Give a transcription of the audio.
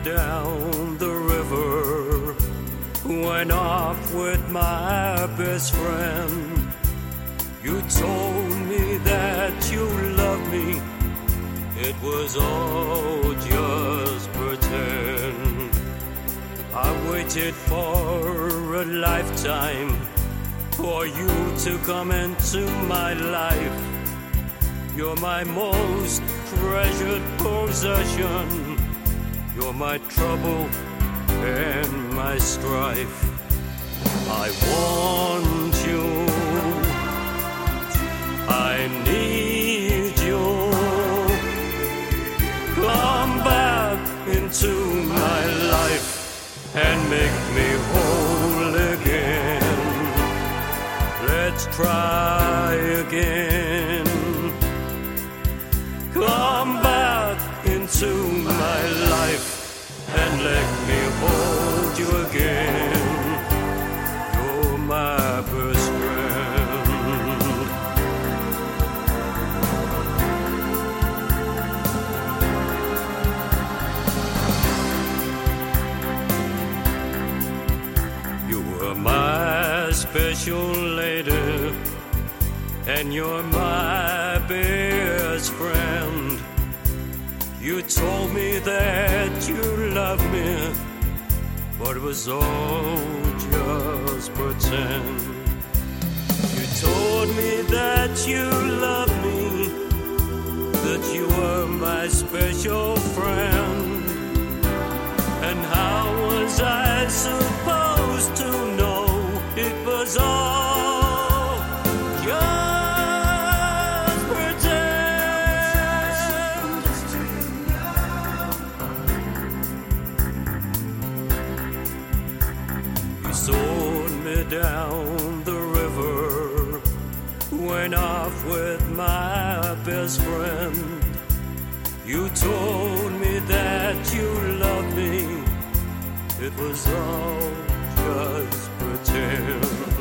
down the river, went off with my best friend. You told me that you loved me, it was all just pretend. I waited for a lifetime for you to come into my life. You're my most treasured possession. You're my trouble and my strife. I want you, I need you. Come back into my life and make me whole again. Let's try again. Come back into my life and let me hold you again. You're my best friend. You were my special lady, and you're my best friend. You told me that you loved me, but it was all just pretend. You told me that you loved me, that you were my special friend. And how was I supposed to know it was all just pretend? You sold me down the river, went off with my best friend. You told me that you loved me, it was all just pretend.